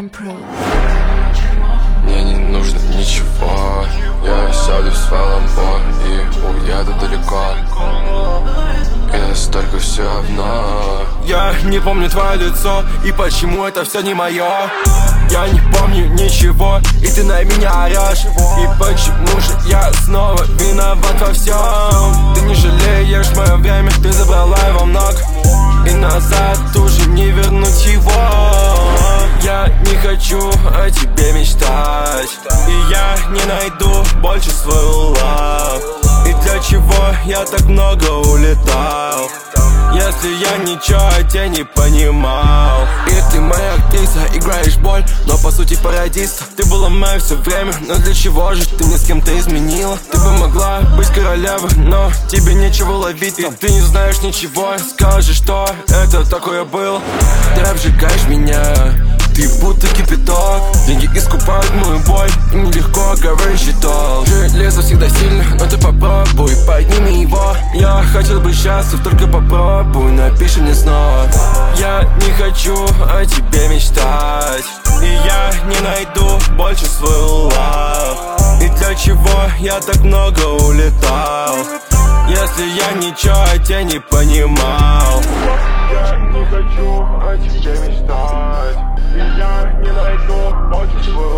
Time Pro. Мне не нужно ничего. Я сяду в свой ламбо и уеду далеко. И настолько все равно. Я не помню твое лицо, и почему это все не мое. Я не помню ничего, и ты на меня орешь. И почему же я снова виноват во всем? Ты не жалеешь мое время, ты забрала его много, и назад уже не вернуть его. Я не хочу о тебе мечтать, и я не найду больше свою love. И для чего я так много улетал, если я ничего о тебе не понимал? И ты моя актриса, играешь боль, но по сути пародист. Ты была моей все время, но для чего же ты мне с кем-то изменила? Ты бы могла быть королевой, но тебе нечего ловить. И ты не знаешь ничего, скажешь, что это такое было. Ты обжигаешь меня, ты будто кипяток. Деньги искупают мою боль, и нелегко говорить счетов. Железо всегда сильно, но ты попробуй, подними его. Я хотел быть счастлив, только попробуй, напиши мне снова. Я не хочу о тебе мечтать, и я не найду больше свою love. И для чего я так много улетал, если я ничего о тебе не понимал? Я не хочу о тебе мечтать, и я не найду больше свою